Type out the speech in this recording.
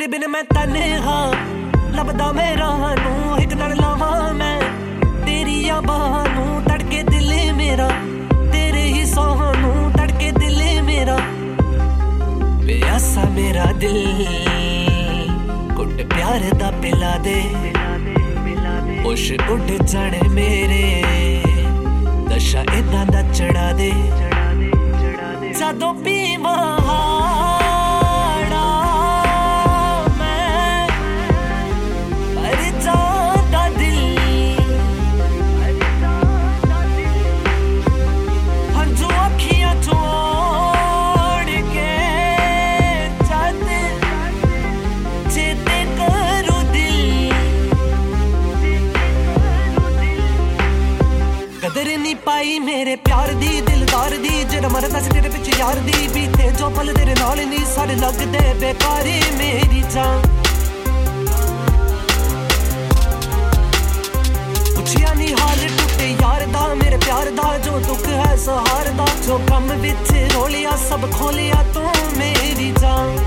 तेरे बिन मैं तन्हा लभदा मेरा नू एक नाल लावां मैं तेरी यादां नू तड़के दिल मेरा तेरे ही सोहानू तड़के दिल मेरा प्यासा मेरा दिल कुट प्यार दा पिला दे होश उड़ जाने मेरे नशा इदां दा चढ़ा दे जदों पीवां कदर नहीं पाई मेरे प्यार दी दिलदार दी जेड़ा मरदा सी तेरे पिछ यार दी बीते जो पल तेरे नाल नहीं सारे लगदे बेकार मेरी जान पुछिया नहीं हाल टूटे यार दा मेरे प्यार दा जो दुख है सहार दा जो कम विच रोलिया सब खोलिया तू मेरी जान